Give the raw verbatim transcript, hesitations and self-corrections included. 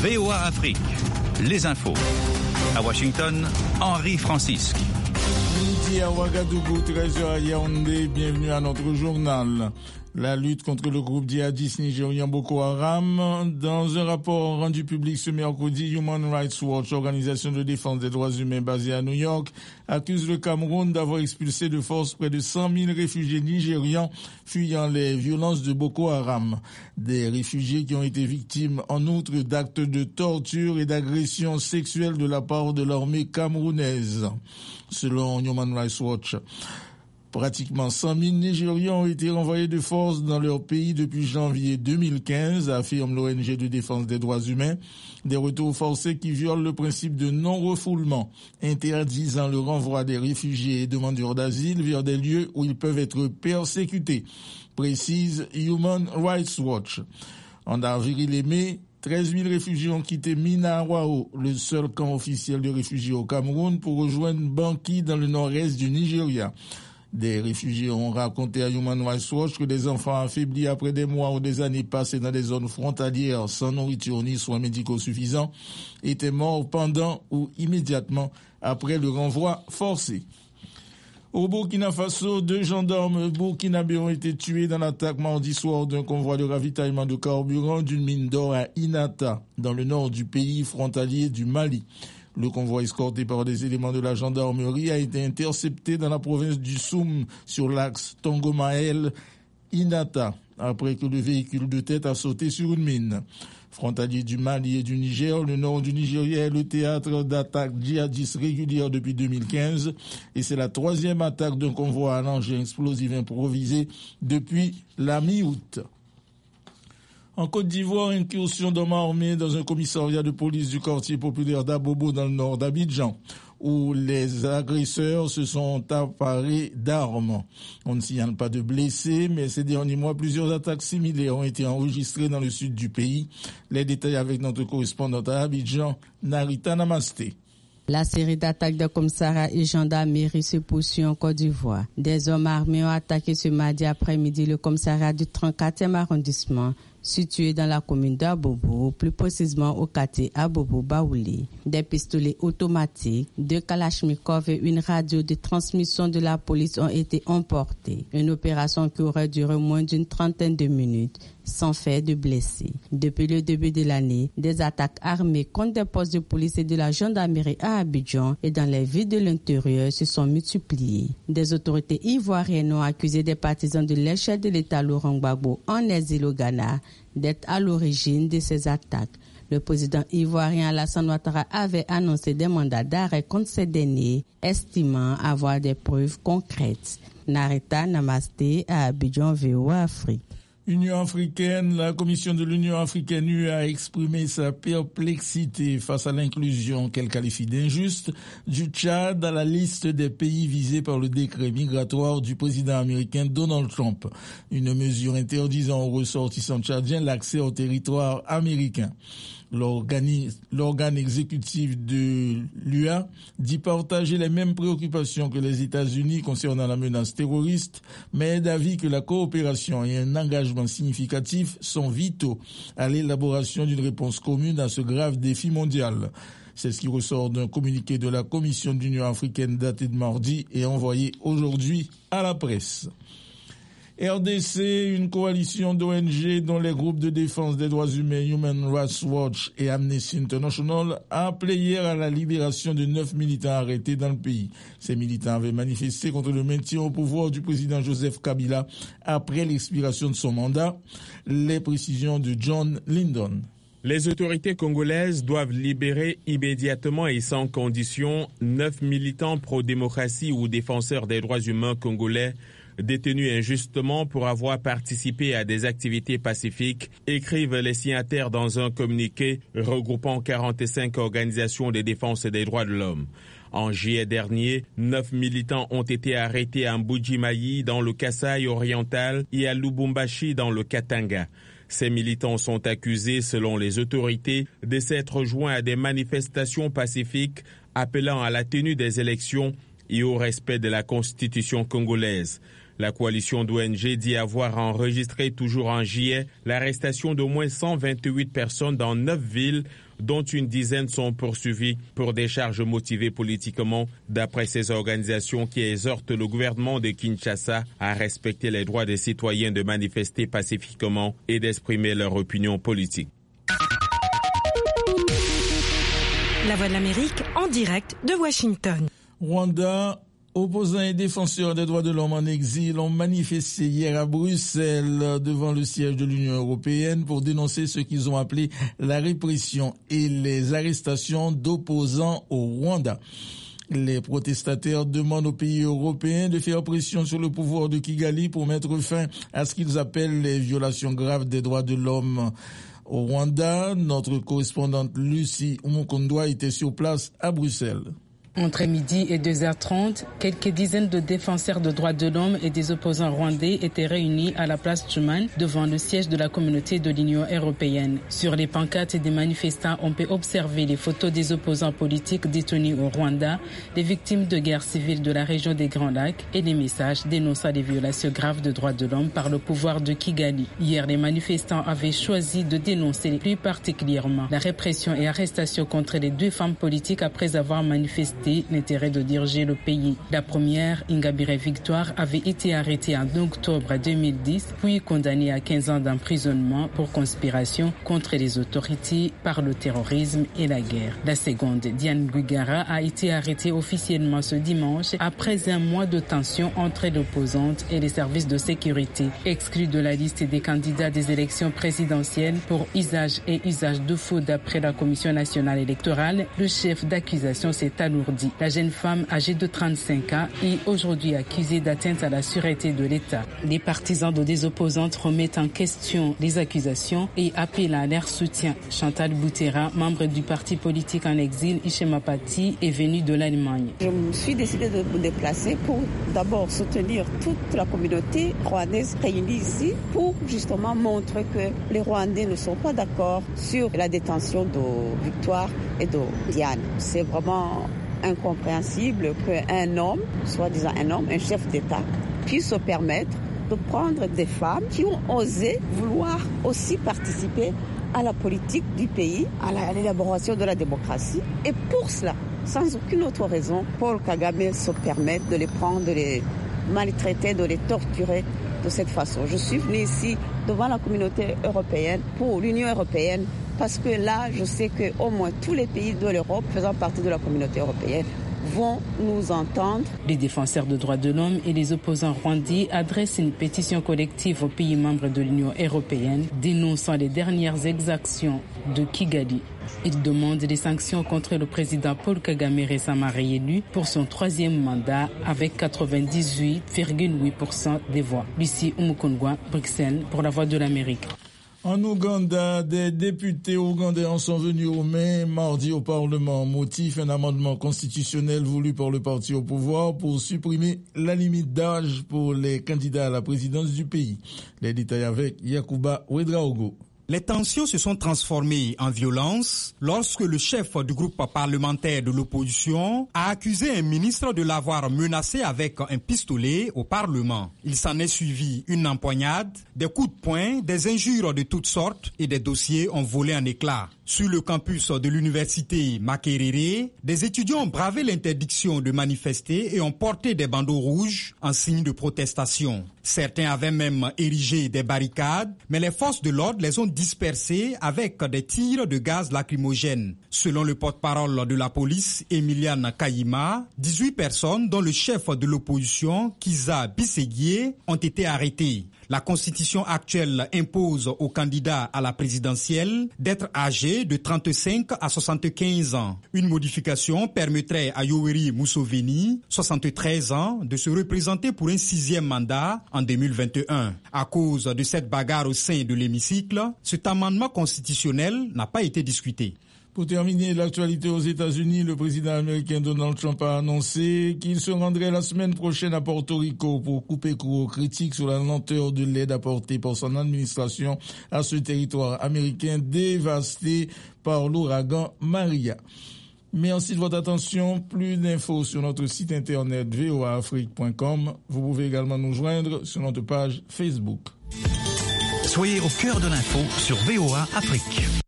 V O A Afrique, les infos. À Washington, Henri Francisque. Midi à Ouagadougou, treize heures à Yaoundé, bienvenue à notre journal. La lutte contre le groupe djihadiste nigérien Boko Haram. Dans un rapport rendu public ce mercredi, Human Rights Watch, organisation de défense des droits humains basée à New York, accuse le Cameroun d'avoir expulsé de force près de cent mille réfugiés nigérians fuyant les violences de Boko Haram. Des réfugiés qui ont été victimes en outre d'actes de torture et d'agressions sexuelles de la part de l'armée camerounaise. Selon Human Rights Watch, pratiquement cent mille Nigérians ont été renvoyés de force dans leur pays depuis janvier deux mille quinze, affirme l'O N G de défense des droits humains. Des retours forcés qui violent le principe de non-refoulement, interdisant le renvoi des réfugiés et demandeurs d'asile vers des lieux où ils peuvent être persécutés, précise Human Rights Watch. En avril et mai, treize mille réfugiés ont quitté Minawao, le seul camp officiel de réfugiés au Cameroun, pour rejoindre Banki dans le nord-est du Nigeria. Des réfugiés ont raconté à Human Rights Watch que des enfants affaiblis après des mois ou des années passées dans des zones frontalières sans nourriture ni soins médicaux suffisants étaient morts pendant ou immédiatement après le renvoi forcé. Au Burkina Faso, deux gendarmes burkinabés ont été tués dans l'attaque mardi soir d'un convoi de ravitaillement de carburant d'une mine d'or à Inata, dans le nord du pays frontalier du Mali. Le convoi escorté par des éléments de la gendarmerie a été intercepté dans la province du Soum sur l'axe Tongomael-Inata après que le véhicule de tête a sauté sur une mine. Frontalier du Mali et du Niger, le nord du Nigeria est le théâtre d'attaques djihadistes régulières depuis deux mille quinze et c'est la troisième attaque d'un convoi à l'engin explosif improvisé depuis la mi-août. En Côte d'Ivoire, incursion d'hommes armés dans un commissariat de police du quartier populaire d'Abobo dans le nord d'Abidjan, où les agresseurs se sont emparés d'armes. On ne signale pas de blessés, mais ces derniers mois, plusieurs attaques similaires ont été enregistrées dans le sud du pays. Les détails avec notre correspondante à Abidjan, Narita Namasté. La série d'attaques de commissariats et gendarmerie se poursuit en Côte d'Ivoire. Des hommes armés ont attaqué ce mardi après-midi le commissariat du trente-quatrième arrondissement, situé dans la commune d'Abobo, plus précisément au quartier Abobo-Baouli. Des pistolets automatiques, deux kalachnikovs et une radio de transmission de la police ont été emportés. Une opération qui aurait duré moins d'une trentaine de minutes, sans faire de blessés. Depuis le début de l'année, des attaques armées contre des postes de police et de la gendarmerie à Abidjan et dans les villes de l'intérieur se sont multipliées. Des autorités ivoiriennes ont accusé des partisans de l'échec de l'État Laurent Gbagbo en exil au Ghana d'être à l'origine de ces attaques. Le président ivoirien Alassane Ouattara avait annoncé des mandats d'arrêt contre ces derniers, estimant avoir des preuves concrètes. Narita Namasté à Abidjan, V O A Afrique. Union africaine, la Commission de l'Union africaine U a exprimé sa perplexité face à l'inclusion qu'elle qualifie d'injuste du Tchad à la liste des pays visés par le décret migratoire du président américain Donald Trump, une mesure interdisant aux ressortissants tchadiens l'accès au territoire américain. L'organe exécutif de l'U A dit partager les mêmes préoccupations que les États-Unis concernant la menace terroriste, mais est d'avis que la coopération et un engagement significatif sont vitaux à l'élaboration d'une réponse commune à ce grave défi mondial. C'est ce qui ressort d'un communiqué de la Commission de l'Union africaine daté de mardi et envoyé aujourd'hui à la presse. R D C, une coalition d'O N G dont les groupes de défense des droits humains Human Rights Watch et Amnesty International a appelé hier à la libération de neuf militants arrêtés dans le pays. Ces militants avaient manifesté contre le maintien au pouvoir du président Joseph Kabila après l'expiration de son mandat. Les précisions de John Lyndon. Les autorités congolaises doivent libérer immédiatement et sans condition neuf militants pro-démocratie ou défenseurs des droits humains congolais détenus injustement pour avoir participé à des activités pacifiques, écrivent les signataires dans un communiqué regroupant quarante-cinq organisations de défense des droits de l'homme. En juillet dernier, neuf militants ont été arrêtés à Mbuji-Mayi dans le Kasaï oriental et à Lubumbashi dans le Katanga. Ces militants sont accusés, selon les autorités, de s'être joints à des manifestations pacifiques appelant à la tenue des élections et au respect de la constitution congolaise. La coalition d'O N G dit avoir enregistré toujours en juillet l'arrestation d'au moins cent vingt-huit personnes dans neuf villes, dont une dizaine sont poursuivies pour des charges motivées politiquement, d'après ces organisations qui exhortent le gouvernement de Kinshasa à respecter les droits des citoyens de manifester pacifiquement et d'exprimer leur opinion politique. La Voix de l'Amérique en direct de Washington. Rwanda, opposants et défenseurs des droits de l'homme en exil ont manifesté hier à Bruxelles devant le siège de l'Union européenne pour dénoncer ce qu'ils ont appelé la répression et les arrestations d'opposants au Rwanda. Les protestataires demandent aux pays européens de faire pression sur le pouvoir de Kigali pour mettre fin à ce qu'ils appellent les violations graves des droits de l'homme. Au Rwanda, notre correspondante Lucie Umukondwa était sur place à Bruxelles. Entre midi et deux heures trente, quelques dizaines de défenseurs de droits de l'homme et des opposants rwandais étaient réunis à la place Schuman devant le siège de la communauté de l'Union européenne. Sur les pancartes des manifestants, on peut observer les photos des opposants politiques détenus au Rwanda, des victimes de guerre civile de la région des Grands Lacs et des messages dénonçant des violations graves de droits de l'homme par le pouvoir de Kigali. Hier, les manifestants avaient choisi de dénoncer plus particulièrement la répression et arrestation contre les deux femmes politiques après avoir manifesté l'intérêt de diriger le pays. La première, Ingabire Victoire, avait été arrêtée en octobre deux mille dix, puis condamnée à quinze ans d'emprisonnement pour conspiration contre les autorités par le terrorisme et la guerre. La seconde, Diane Rwigara, a été arrêtée officiellement ce dimanche après un mois de tension entre l'opposante et les services de sécurité. Exclue de la liste des candidats des élections présidentielles pour usage et usage de faux d'après la Commission nationale électorale, le chef d'accusation s'est alourdi. La jeune femme âgée de trente-cinq ans est aujourd'hui accusée d'atteinte à la sûreté de l'État. Les partisans de des opposantes remettent en question les accusations et appellent à leur soutien. Chantal Boutera, membre du parti politique en exil Ishemapati, est venue de l'Allemagne. Je me suis décidée de me déplacer pour d'abord soutenir toute la communauté rwandaise réunie ici pour justement montrer que les Rwandais ne sont pas d'accord sur la détention de Victoire et de Diane. C'est vraiment incompréhensible qu'un homme, soi-disant un homme, un chef d'État, puisse se permettre de prendre des femmes qui ont osé vouloir aussi participer à la politique du pays, à l'élaboration de la démocratie. Et pour cela, sans aucune autre raison, Paul Kagame se permet de les prendre, de les maltraiter, de les torturer de cette façon. Je suis venue ici devant la communauté européenne, pour l'Union européenne, parce que là, je sais qu'au moins tous les pays de l'Europe faisant partie de la communauté européenne vont nous entendre. Les défenseurs de droits de l'homme et les opposants rwandais adressent une pétition collective aux pays membres de l'Union européenne dénonçant les dernières exactions de Kigali. Ils demandent des sanctions contre le président Paul Kagame récemment réélu pour son troisième mandat avec quatre-vingt-dix-huit virgule huit pour cent des voix. Lucie Umukondwa, Bruxelles, pour la Voix de l'Amérique. En Ouganda, des députés ougandais en sont venus au mai mardi au Parlement, motif un amendement constitutionnel voulu par le parti au pouvoir pour supprimer la limite d'âge pour les candidats à la présidence du pays. Les détails avec Yakuba Ouedraogo. Les tensions se sont transformées en violence lorsque le chef du groupe parlementaire de l'opposition a accusé un ministre de l'avoir menacé avec un pistolet au Parlement. Il s'en est suivi une empoignade, des coups de poing, des injures de toutes sortes et des dossiers ont volé en éclats. Sur le campus de l'université Makerere, des étudiants ont bravé l'interdiction de manifester et ont porté des bandeaux rouges en signe de protestation. Certains avaient même érigé des barricades, mais les forces de l'ordre les ont dispersés avec des tirs de gaz lacrymogène. Selon le porte-parole de la police, Emiliane Kayima, dix-huit personnes, dont le chef de l'opposition, Kiza Bisséguier, ont été arrêtées. La constitution actuelle impose aux candidats à la présidentielle d'être âgés de trente-cinq à soixante-quinze ans. Une modification permettrait à Yoweri Museveni, soixante-treize ans, de se représenter pour un sixième mandat en deux mille vingt et un. À cause de cette bagarre au sein de l'hémicycle, cet amendement constitutionnel n'a pas été discuté. Pour terminer l'actualité aux États-Unis, le président américain Donald Trump a annoncé qu'il se rendrait la semaine prochaine à Porto Rico pour couper court aux critiques sur la lenteur de l'aide apportée par son administration à ce territoire américain dévasté par l'ouragan Maria. Merci de votre attention. Plus d'infos sur notre site internet v o a afrique point com. Vous pouvez également nous joindre sur notre page Facebook. Soyez au cœur de l'info sur V O A Afrique.